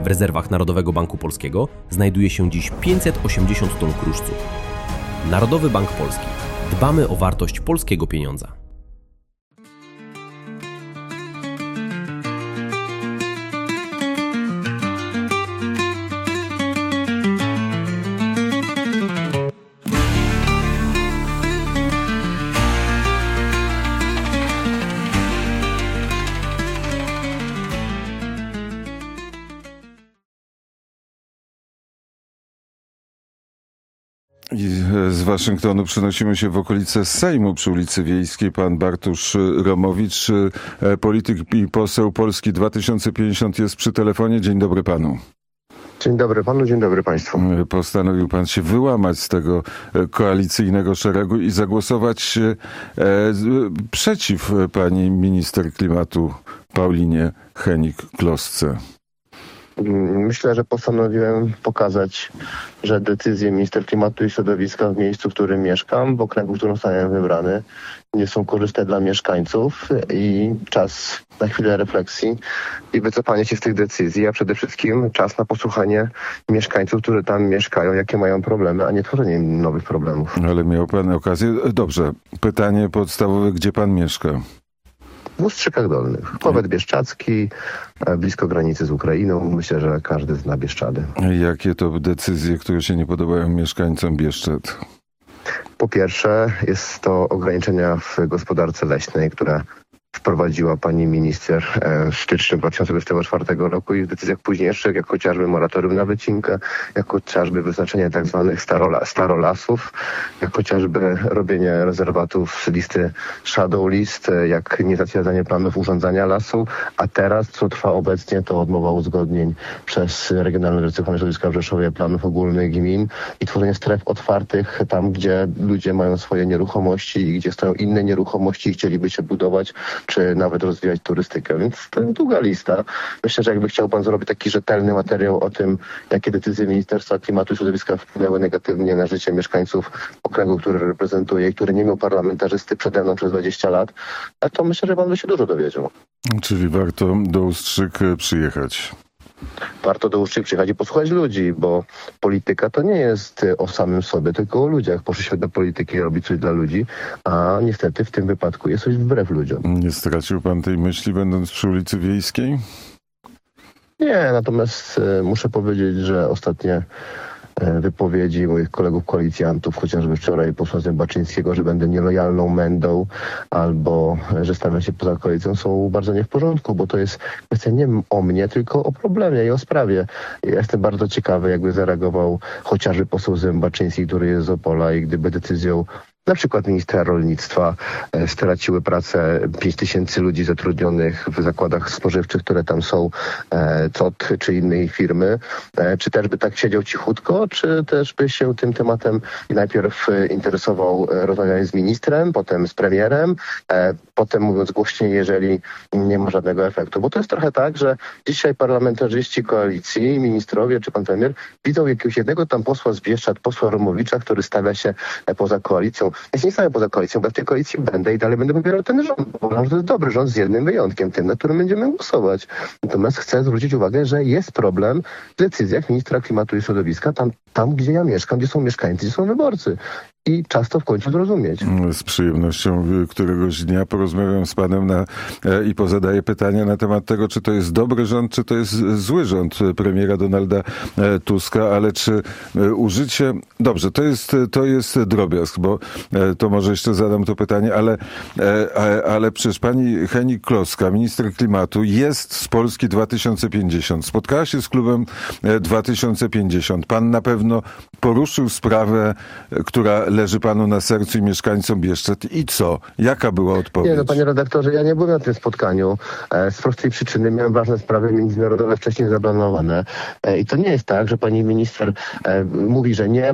W rezerwach Narodowego Banku Polskiego znajduje się dziś 580 ton kruszców. Narodowy Bank Polski. Dbamy o wartość polskiego pieniądza. I z Waszyngtonu przenosimy się w okolice Sejmu przy ulicy Wiejskiej. Pan Bartosz Romowicz, polityk i poseł Polski 2050 jest przy telefonie. Dzień dobry panu. Dzień dobry panu, dzień dobry państwu. Postanowił pan się wyłamać z tego koalicyjnego szeregu i zagłosować przeciw pani minister klimatu Paulinie Hennig-Klosce. Myślę, że postanowiłem pokazać, że decyzje minister klimatu i środowiska w miejscu, w którym mieszkam, w okręgu, w którym zostałem wybrany, nie są korzystne dla mieszkańców i czas na chwilę refleksji i wycofanie się z tych decyzji, a przede wszystkim czas na posłuchanie mieszkańców, którzy tam mieszkają, jakie mają problemy, a nie tworzenie im nowych problemów. Ale miał pan okazję. Dobrze. Pytanie podstawowe, gdzie pan mieszka? W Ustrzykach Dolnych. Powiat bieszczadzki, blisko granicy z Ukrainą. Myślę, że każdy zna Bieszczady. Jakie to decyzje, które się nie podobają mieszkańcom Bieszczad? Po pierwsze, jest to ograniczenia w gospodarce leśnej, które wprowadziła pani minister w styczniu 2024 roku i w decyzjach późniejszych, jak chociażby moratorium na wycinkę, jak chociażby wyznaczenie tak zwanych starolasów, jak chociażby robienie rezerwatów z listy shadow list, jak niezatwierdzanie planów urządzania lasu, a teraz, co trwa obecnie, to odmowa uzgodnień przez Regionalną Dyrekcję Ochrony Środowiska w Rzeszowie planów ogólnych gmin i tworzenie stref otwartych tam, gdzie ludzie mają swoje nieruchomości i gdzie stoją inne nieruchomości i chcieliby się budować, czy nawet rozwijać turystykę. Więc to jest długa lista. Myślę, że jakby chciał pan zrobić taki rzetelny materiał o tym, jakie decyzje Ministerstwa Klimatu i Środowiska wpłynęły negatywnie na życie mieszkańców okręgu, który reprezentuję i który nie miał parlamentarzysty przede mną przez 20 lat, to myślę, że pan by się dużo dowiedział. Czyli warto do Ustrzyk przyjechać. Warto do Ustrzyk przyjechać i posłuchać ludzi, bo polityka to nie jest o samym sobie, tylko o ludziach. Poszliśmy do polityki robić coś dla ludzi, a niestety w tym wypadku jest coś wbrew ludziom. Nie stracił pan tej myśli, będąc przy ulicy Wiejskiej? Nie, natomiast muszę powiedzieć, że ostatnie wypowiedzi moich kolegów koalicjantów, chociażby wczoraj posła Zębaczyńskiego, że będę nielojalną mędą albo że stawiam się poza koalicją, są bardzo nie w porządku, bo to jest kwestia nie o mnie, tylko o problemie i o sprawie. Ja jestem bardzo ciekawy, jakby zareagował chociażby poseł Zębaczyński, który jest z Opola i gdyby decyzją na przykład ministra rolnictwa straciły pracę 5000 ludzi zatrudnionych w zakładach spożywczych, które tam są, COT czy innej firmy. Czy też by tak siedział cichutko, czy też by się tym tematem najpierw interesował rozmawiając z ministrem, potem z premierem, potem mówiąc głośniej, jeżeli nie ma żadnego efektu. Bo to jest trochę tak, że dzisiaj parlamentarzyści koalicji, ministrowie czy pan premier widzą jakiegoś jednego tam posła z Bieszczad, posła Romowicza, który stawia się poza koalicją. Ja się nie stawiam poza koalicją, bo w tej koalicji będę i dalej będę popierał ten rząd. Bo uważam, że to jest dobry rząd z jednym wyjątkiem, tym, na którym będziemy głosować. Natomiast chcę zwrócić uwagę, że jest problem w decyzjach ministra klimatu i środowiska, tam gdzie ja mieszkam, gdzie są mieszkańcy, gdzie są wyborcy. I czas to w końcu zrozumieć. Z przyjemnością któregoś dnia porozmawiam z panem i pozadaję pytania na temat tego, czy to jest dobry rząd, czy to jest zły rząd premiera Donalda Tuska, ale czy użycie... Dobrze, to jest drobiazg, bo to może jeszcze zadam to pytanie, ale przecież pani Hennig-Klosca, minister klimatu, jest z Polski 2050. Spotkała się z klubem 2050. Pan na pewno poruszył sprawę, która leży panu na sercu i mieszkańcom Bieszczad. I co? Jaka była odpowiedź? Nie, panie redaktorze, ja nie byłem na tym spotkaniu. Z prostej przyczyny miałem ważne sprawy międzynarodowe wcześniej zaplanowane. I to nie jest tak, że pani minister mówi, że nie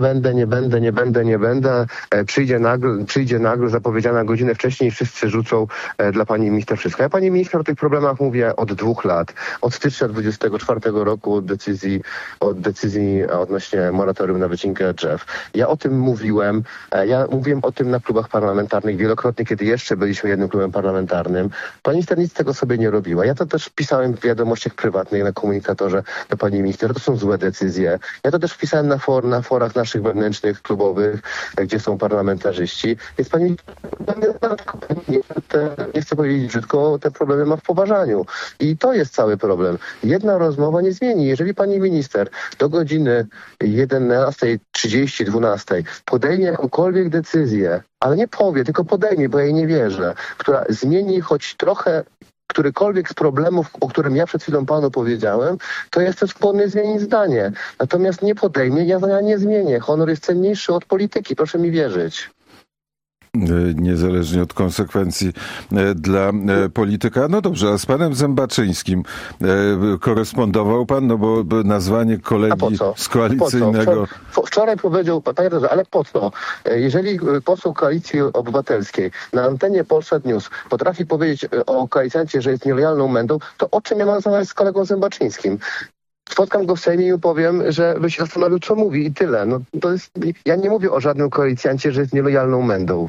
będę. Przyjdzie nagle zapowiedziana godzinę wcześniej i wszyscy rzucą dla pani minister wszystko. Ja pani minister o tych problemach mówię od 2 lat. Od stycznia 2024 roku od decyzji odnośnie moratorium na wycinkę drzew. Ja o tym mówiłem Ja mówiłem o tym na klubach parlamentarnych wielokrotnie, kiedy jeszcze byliśmy jednym klubem parlamentarnym. Pani minister nic z tego sobie nie robiła. Ja to też pisałem w wiadomościach prywatnych na komunikatorze do pani minister, że to są złe decyzje. Ja to też pisałem na forach naszych wewnętrznych, klubowych, gdzie są parlamentarzyści. Więc pani nie chcę powiedzieć brzydko, te problemy ma w poważaniu. I to jest cały problem. Jedna rozmowa nie zmieni. Jeżeli pani minister do godziny 11:30, 12 podejmie jakąkolwiek decyzję, ale nie powie, tylko podejmie, bo ja jej nie wierzę, która zmieni choć trochę którykolwiek z problemów, o którym ja przed chwilą panu powiedziałem, to jestem skłonny zmienić zdanie. Natomiast nie podejmie, ja zdania nie zmienię. Honor jest cenniejszy od polityki, proszę mi wierzyć. Niezależnie od konsekwencji dla polityka. No dobrze, a z panem Zębaczyńskim korespondował pan, no bo nazwanie kolegi z koalicyjnego... Wczoraj powiedział, panie redaktorze, ale po co? Jeżeli poseł Koalicji Obywatelskiej na antenie Polsat News potrafi powiedzieć o koalicjancie, że jest nielojalną mędą, to o czym ja mam rozmawiać z kolegą Zębaczyńskim? Spotkam go w Sejmie i powiem, że by się zastanowił, co mówi i tyle. No, to jest, ja nie mówię o żadnym koalicjancie, że jest nielojalną mędą.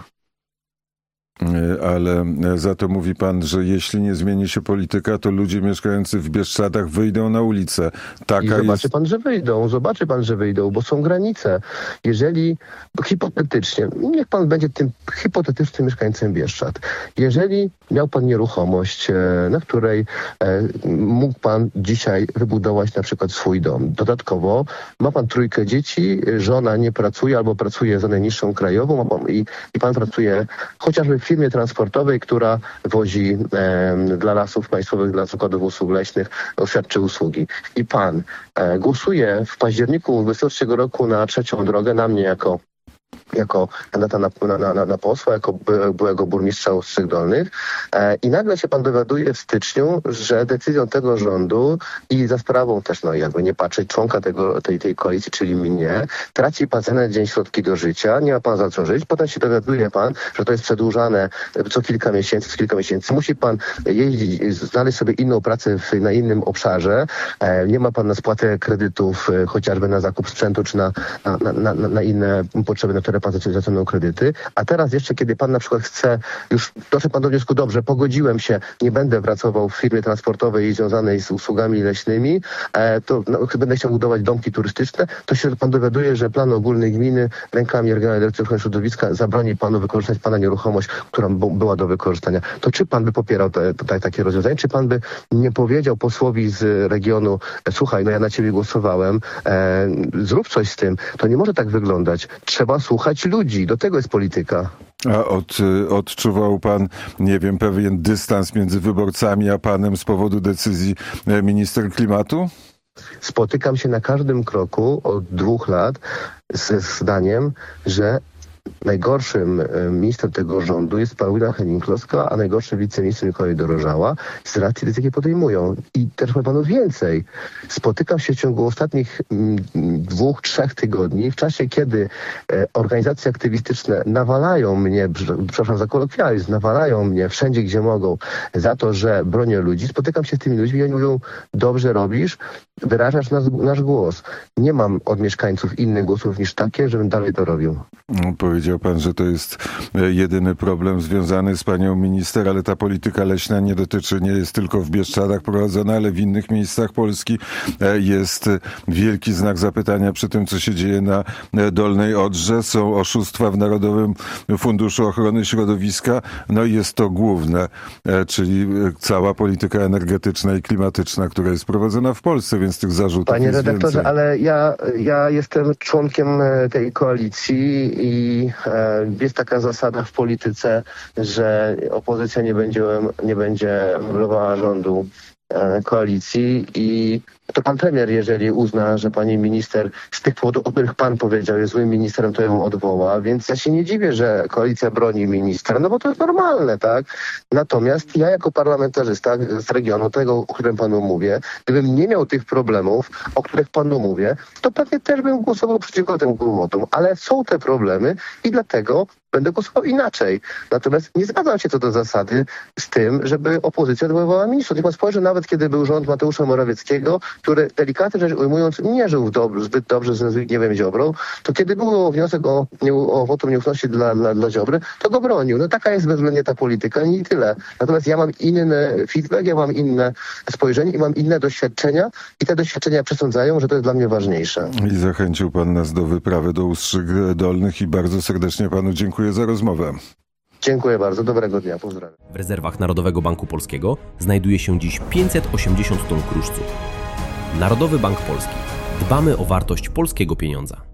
Ale za to mówi pan, że jeśli nie zmieni się polityka, to ludzie mieszkający w Bieszczadach wyjdą na ulicę. I zobaczy pan, że wyjdą, bo są granice. Jeżeli hipotetycznie, niech pan będzie tym hipotetycznym mieszkańcem Bieszczad. Jeżeli miał pan nieruchomość, na której mógł pan dzisiaj wybudować na przykład swój dom. Dodatkowo ma pan 3 dzieci, żona nie pracuje albo pracuje za najniższą krajową i pan pracuje chociażby w firmie transportowej, która wozi dla Lasów Państwowych, dla Zakładów Usług Leśnych, świadczy usługi. I pan głosuje w październiku 2023 roku na 3. drogę, na mnie jako kandydata na posła, jako byłego burmistrza Ostrzych Dolnych i nagle się pan dowiaduje w styczniu, że decyzją tego rządu i za sprawą też, no jakby nie patrzeć, członka tej koalicji, czyli mnie, traci pan za dzień środki do życia, nie ma pan za co żyć, potem się dowiaduje pan, że to jest przedłużane co kilka miesięcy, musi pan jeździć, znaleźć sobie inną pracę na innym obszarze, nie ma pan na spłatę kredytów, chociażby na zakup sprzętu, czy na inne potrzeby, na które pan zaciągnął kredyty, a teraz jeszcze, kiedy pan na przykład chce, już doszedł pan do wniosku, dobrze, pogodziłem się, nie będę pracował w firmie transportowej związanej z usługami leśnymi, to będę chciał budować domki turystyczne, to się pan dowiaduje, że plan ogólny gminy rękami Regionalnej Dyrekcji Ochrony Środowiska zabroni panu wykorzystać pana nieruchomość, która była do wykorzystania. To czy pan by popierał takie rozwiązanie? Czy pan by nie powiedział posłowi z regionu, słuchaj, no ja na ciebie głosowałem, zrób coś z tym. To nie może tak wyglądać. Trzeba słuchać ludzi. Do tego jest polityka. A odczuwał pan, nie wiem, pewien dystans między wyborcami a panem z powodu decyzji minister klimatu? Spotykam się na każdym kroku od 2 lat ze zdaniem, że najgorszym ministrem tego rządu jest Paulina Henning-Kloska, a najgorszym wiceministrem Mikołaj Dorożała z racji decyzji podejmują. I też powiem panu więcej. Spotykam się w ciągu ostatnich 2-3 tygodni, w czasie kiedy organizacje aktywistyczne nawalają mnie, przepraszam za kolokwializm, nawalają mnie wszędzie, gdzie mogą za to, że bronię ludzi. Spotykam się z tymi ludźmi i oni mówią, dobrze robisz, wyrażasz nasz głos. Nie mam od mieszkańców innych głosów niż takie, żebym dalej to robił. Powiedział pan, że to jest jedyny problem związany z panią minister, ale ta polityka leśna nie jest tylko w Bieszczadach prowadzona, ale w innych miejscach Polski. Jest wielki znak zapytania przy tym, co się dzieje na Dolnej Odrze. Są oszustwa w Narodowym Funduszu Ochrony Środowiska. No i jest to główne, czyli cała polityka energetyczna i klimatyczna, która jest prowadzona w Polsce, więc tych zarzutów Panie jest redaktorze, więcej. ale ja jestem członkiem tej koalicji i jest taka zasada w polityce, że opozycja nie będzie meblowała rządu koalicji i to pan premier, jeżeli uzna, że pani minister z tych powodów, o których pan powiedział, jest złym ministrem, to ją odwoła, więc ja się nie dziwię, że koalicja broni ministra, no bo to jest normalne, tak? Natomiast ja jako parlamentarzysta z regionu, tego, o którym panu mówię, gdybym nie miał tych problemów, o których panu mówię, to pewnie też bym głosował przeciwko temu kwotom, ale są te problemy i dlatego będę głosował inaczej. Natomiast nie zgadzam się co do zasady z tym, żeby opozycja odwoływała ministrów. Niech pan spojrzy, nawet kiedy był rząd Mateusza Morawieckiego, który delikatnie rzecz ujmując nie żył zbyt dobrze ze Zbigniewem Ziobrą, to kiedy był wniosek o wotum nieufności dla Ziobry, to go bronił. No taka jest bezwzględnie ta polityka i tyle. Natomiast ja mam inny feedback, ja mam inne spojrzenie i mam inne doświadczenia i te doświadczenia przesądzają, że to jest dla mnie ważniejsze. I zachęcił pan nas do wyprawy do Ustrzyk Dolnych i bardzo serdecznie panu dziękuję za rozmowę. Dziękuję bardzo, dobrego dnia, pozdrawiam. W rezerwach Narodowego Banku Polskiego znajduje się dziś 580 ton kruszców. Narodowy Bank Polski. Dbamy o wartość polskiego pieniądza.